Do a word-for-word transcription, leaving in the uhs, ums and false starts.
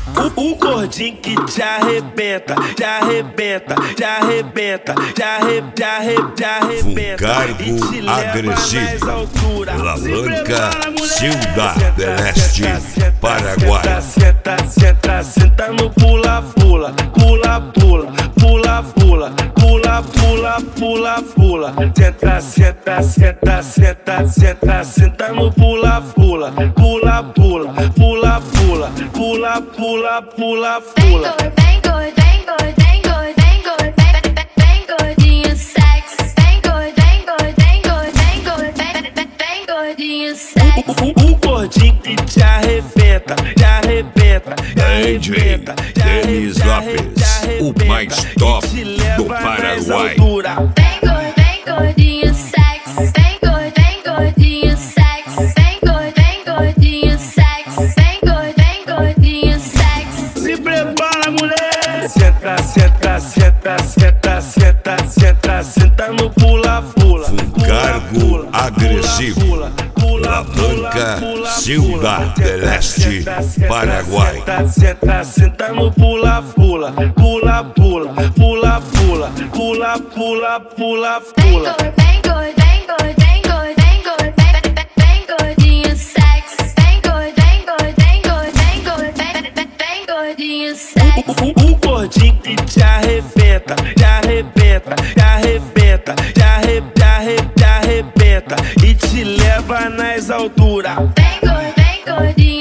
O, o gordinho que te arrebenta, te arrebenta, te arrebenta, te arrebenta, te arrebenta, te arrebenta. Vulgargo agressivo. Alavanca Ciudad del Este, Paraguai. Senta, senta, senta no pula, pula, pula, pula, pula, pula, pula, pula, pula, pula. Senta, senta, senta, senta, senta, senta no pula, pula, pula, pula, pula, pula, pula, pula, pula, pula. Bem gordo, bem gordo, bem gordo, bem gordo, bem gordo, bem gordinho sexy. Bem gordo, bem gordo, bem gordo, bem gordo, bem bem gordinho sexy. O, o gordinho que te arrebenta, te arrebenta, te D J arrebenta, te Denis arrebenta, Lopes, te arrebenta, o mais top e te do leva mais Paraguai. altura. Bem gordo, bem gordinho sexy. Bem gordo, bem gordinho sexy. Bem gordo, bem gordinho sexy. Bem gordo, bem gordinho sexy. Se prepara, mulher! Senta, senta, senta, senta, senta, senta, senta no pula, pula. Vulgargo agressivo. Alavanca Ciudad del Este, Paraguai. Senta, senta, senta no pula, pula, pula, pula, pula, pula, pula, pula, pula, Bem pula. gordo, bem gordo, bem gordo, bem gordo, bem gordo, bem bem bem gordinho sexy. Bem gordo, bem gordo, bem gordo, bem gordo, bem bem bem gordinho sexy. O, o gordinho que te arrebenta, te arrebenta, te arrebenta, te arrebenta, te arrebenta, te arrebenta e te leva nas alturas. Bem gordo, bem gordinho